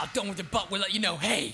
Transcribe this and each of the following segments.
about done with it, but we'll let you know. Hey.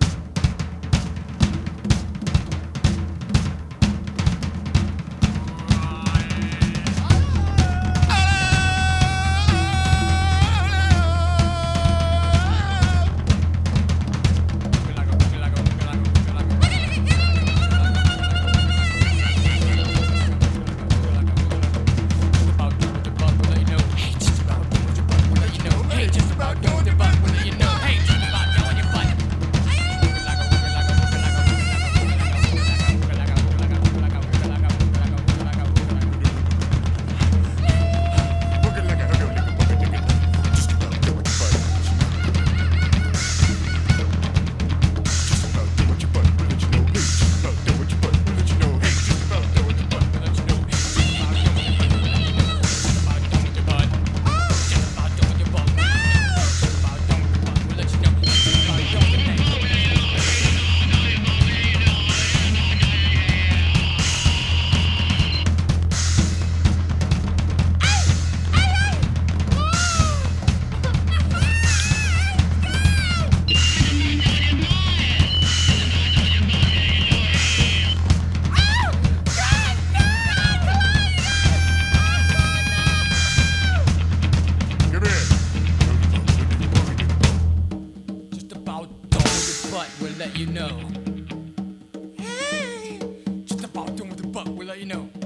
But we'll let you know. Hey, just about done with the buck, we'll let you know.